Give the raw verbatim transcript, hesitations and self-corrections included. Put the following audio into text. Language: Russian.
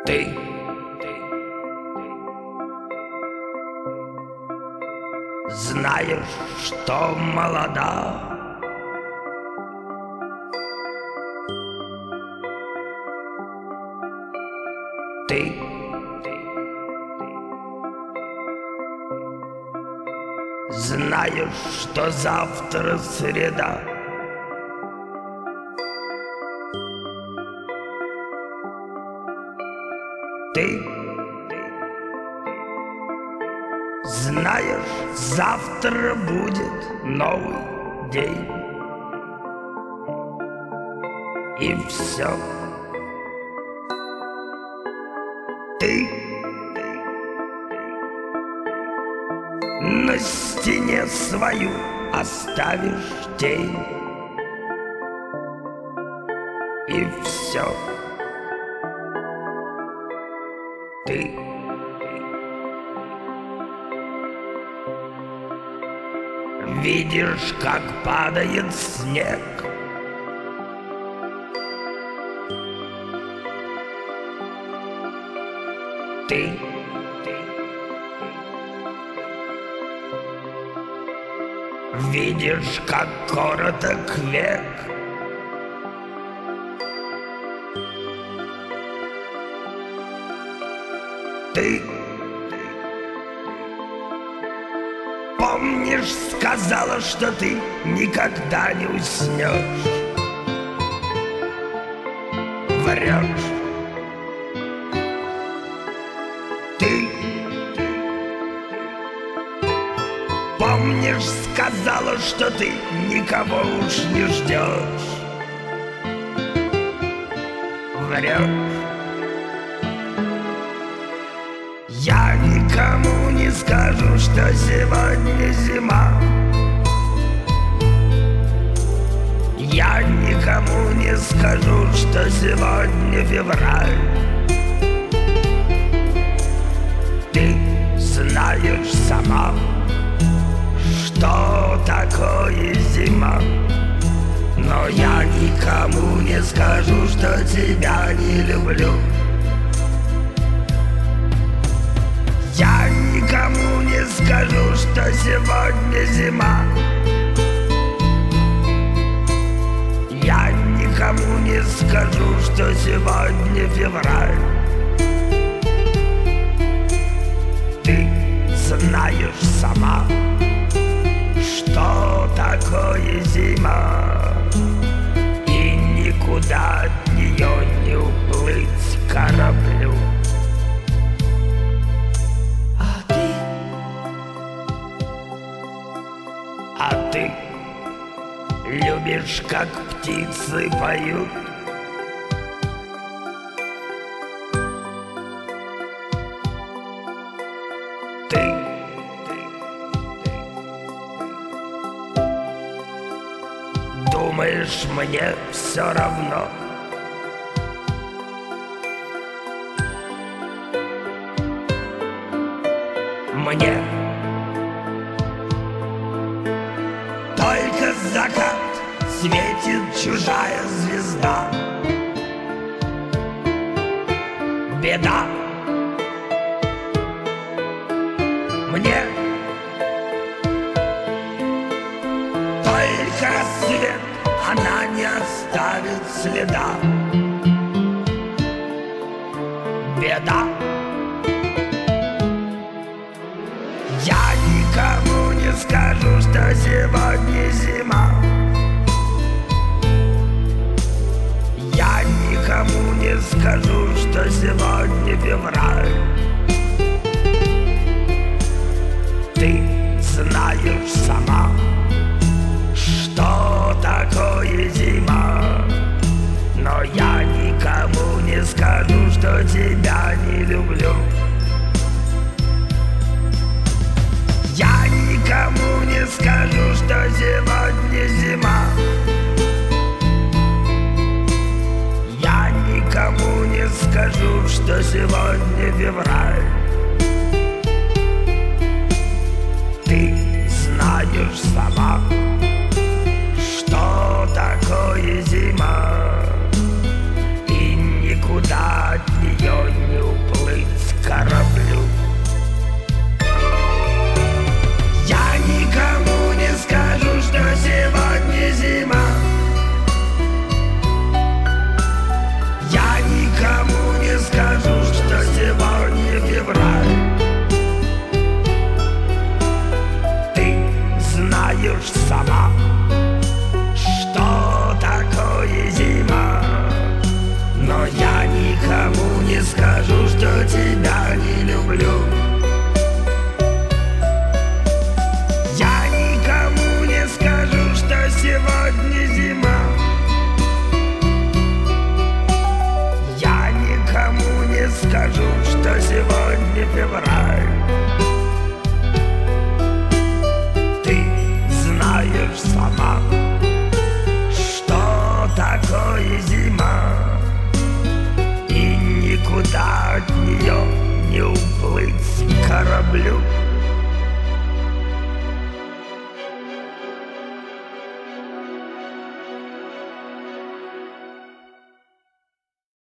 Ты знаешь, что молода, ты знаешь, что завтра среда. Ты знаешь, завтра будет новый день. И все. Ты на стене свою оставишь тень. И все. Ты видишь, как падает снег. Ты видишь, как короток век. Ты помнишь, сказала, что ты никогда не уснешь. Врешь. Ты помнишь, сказала, что ты никого уж не ждешь. Врешь. Я никому не скажу, что сегодня зима. Я никому не скажу, что сегодня февраль. Ты знаешь сама, что такое зима. Но я никому не скажу, что тебя не люблю. Я никому не скажу, что сегодня зима. Я никому не скажу, что сегодня февраль. Ты знаешь сама, что такое зима. И никуда от нее не уплыть кораблю. А ты любишь, как птицы поют. Ты, ты, ты думаешь, мне все равно. Мне только закат светит чужая звезда. Беда. Мне только рассвет, она не оставит следа. Беда. Я никому не скажу, что сегодня зима. Я никому не скажу, что сегодня февраль. Ты знаешь сама, что такое зима. Но я никому не скажу, что тебя не люблю. Я никому не скажу, что сегодня зима. Я никому не скажу, что сегодня февраль. Ты знаешь сама, что такое зима. И никуда от нее не скажу, что сегодня февраль. Ты знаешь сама, что такое зима, и никуда от нее не уплыть кораблю.